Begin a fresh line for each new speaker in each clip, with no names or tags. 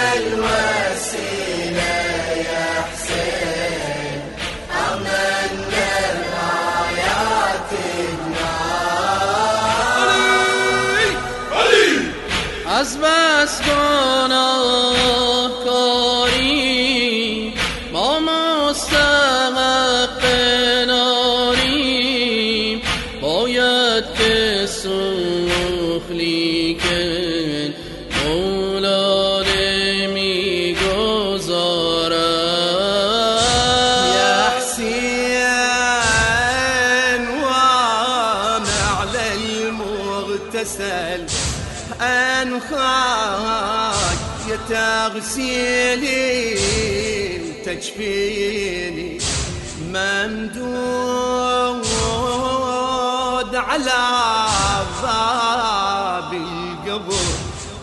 الوسيلة يا حسين، أمنا الرايات النار.
از گناه کاری ما مستحق ناریم، باید که سفلی کن مولا نمیگذارد.
یا حسین وانا على المغتسل أنخاك يا تغسيلي تجفيني، ممدود على باب القبر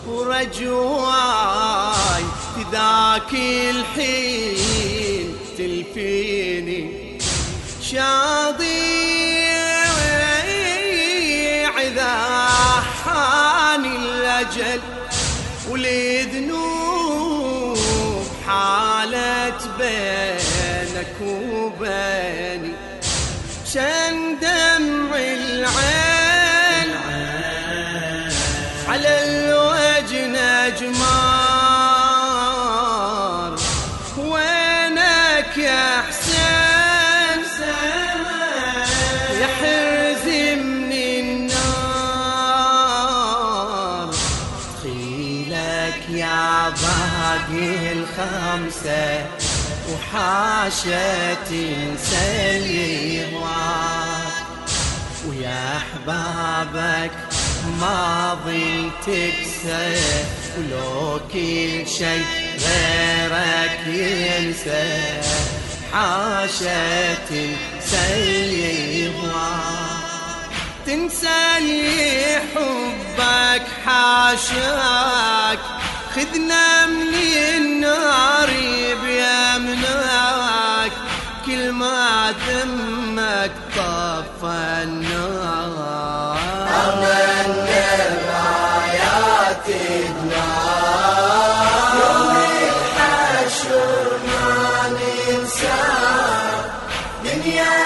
ورجواي في ذاك الحين تلفيني، شاضيع إذا حاني الأجل ولذنوب حالت بينك وبيني، شن دمع العين على الوجه نجمار، وينك يا حسين يا حرز من النار، تخيلك يا باقي الخمسة وحاشة تنسى اليهواك، ويا أحبابك ما ظل تكسى، ولو كل شي غيرك ينسى، حاشا تنسى اليهواك، تنسى اللي حبك حاشاك، خذنا من النار بيمناك، كل ما دمك طفى النار،
أمنا الرايات النار، يوم الحشر ما ننسى، دنيا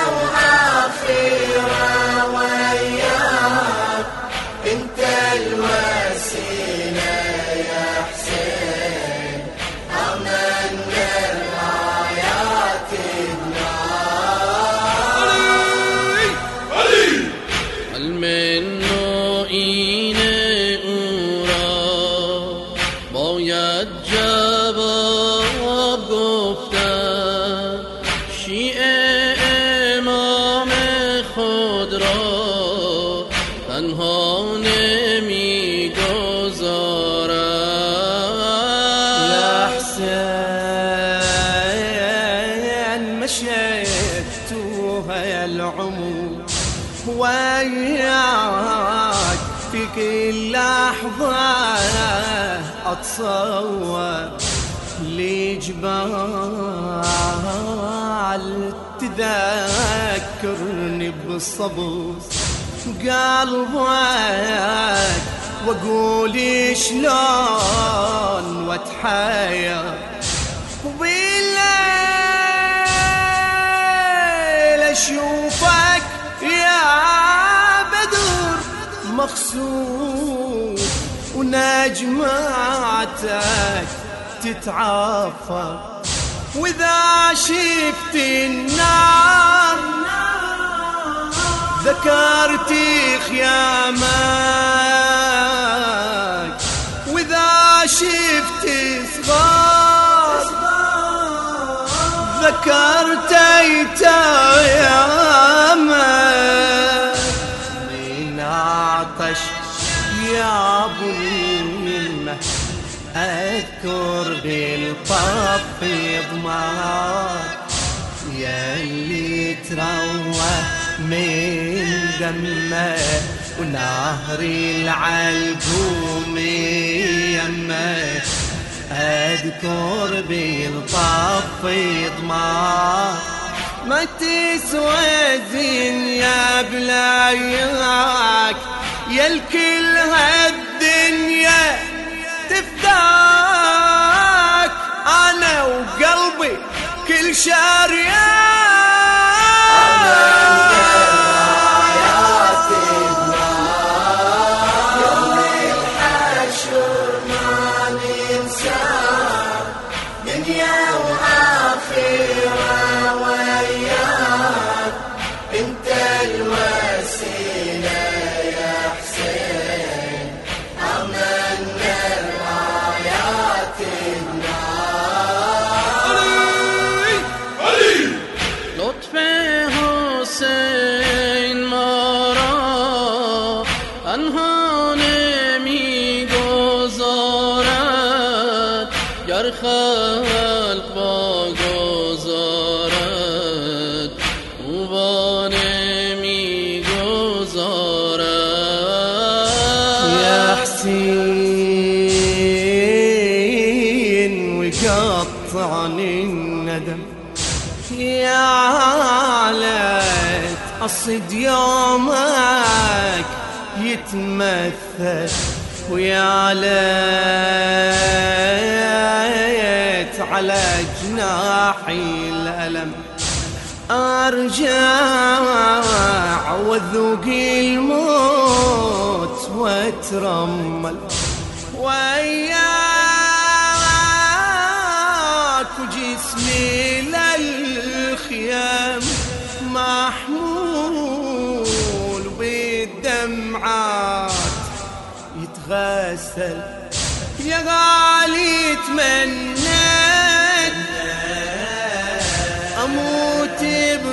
وآخرة وياك، انت الوسيلة يا حسين، أمنا الرايات النار.
المنو اینه او را باید جواب گفتن، شیعه امام خود را تنها نمیگذارد.
يا حسين مشيت توها العمر وياك في كل لحظة، أتصور لجبال تذكرني بالصبر قلبك، واقول شلون واتحير، وبالليل اشوفك يا بدر مخسوف، ونجماتك تتعافى، واذا شفت النار ذكرت خيامك، واذا شفت صغار ذكرت ايتامك، من عطش يا ابو المه اذكر بالطف ضماك، ياللي تروى من دمه ونهر العلقوم يمه، اذكر بالطف ضماك، ما تسوى الدنيا بلاياك، يا الكل هالدنيا تفداك، شاريان
يوم الحشر ما ننسى دنيا وآخرة وياك انت الوسيلة يا حسين أمنا الرايات
لطف حسین ما را تنها نمی‌گذارد گر خلق واگذارد او با نمی‌گذارد
يا حسين وقطعني الندم يا عالت أصد يومك يتمثل ويا ليت على جناحي الألم أرجع وذوق الموت واترمل وياك وجسمي للخيام محمول بالدمعات يتغسل يا غالي تمنيت أموت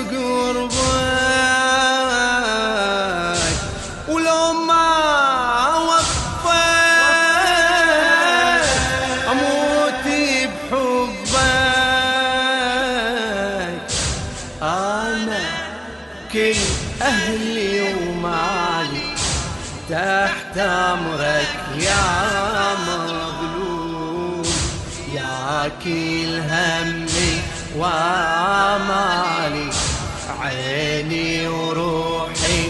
بقربك ولو ما وفيت أموت بحبك أنا كل أهلي ومالي تحت أمرك يا مظلوم يا كل همي وامالي عيني وروحي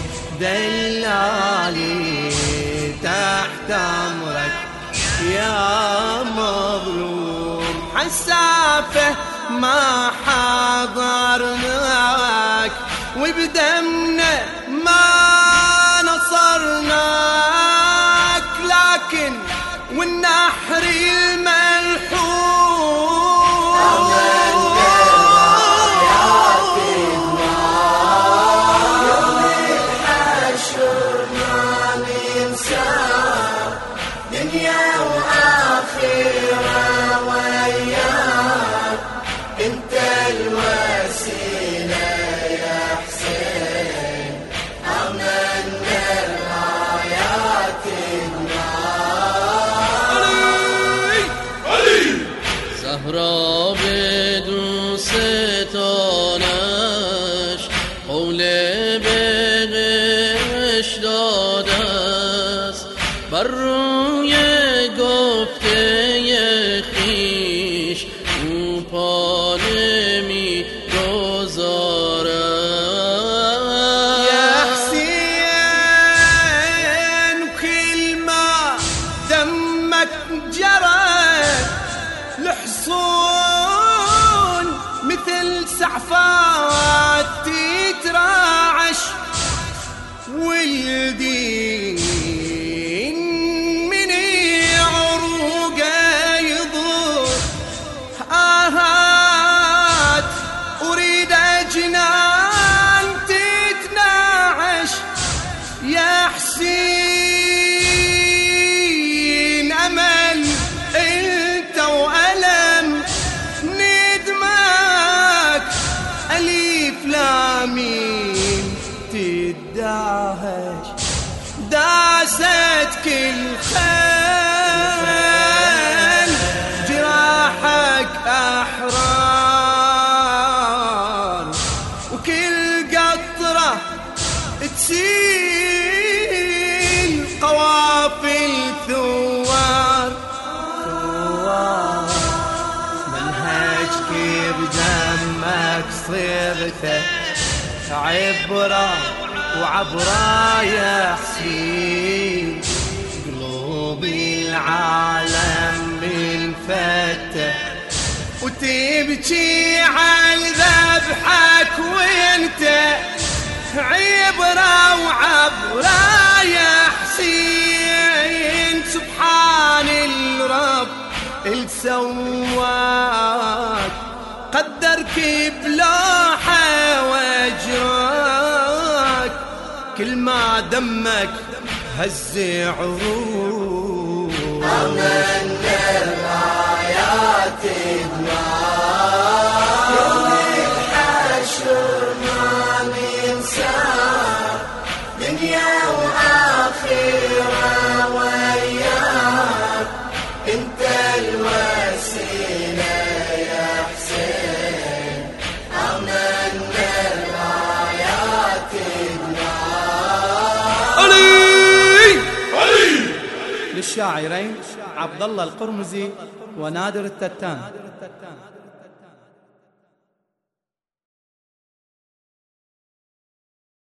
دلالي تحت امرك يا مظلوم حسافه ما حضرناك وبدمنا ما نصرناك لكن والنحر
دنيا وآخرة وياك انت الوسيلة يا حسين أمنا الرايات
زهرا به دوستانش قول بهش داده است بر روی گفته خویش او پا نمی‌گذارد
يا حسين وكل ما دمك جرى الحصون مثل سعفات تتراعش والدين من عروقه يضر آهات أريد جنان تتناعش يا حسين أمل انت وألم ندمك أليف لامين تداهش داست كل خيل جراحك أحرار وكل قطرة تسيل قوافل ثوار منهجك بدمك صرته عبرة وعبرة يا حسين قلوب العالم بالفتة وتبكي على ذبحك وانت عبرة وعبرة يا حسين. سبحان الرب السواك قدرك بلوحة واجراك، كل ما دمك هز عروق.
أمن الرايات دماء يوم الحشر ما ننسى، دنيا وآخرة وياك انت الوسيلة يا حسين. أمن الرايات دماء.
للشاعرين عبد الله القرمزي ونادر التتان.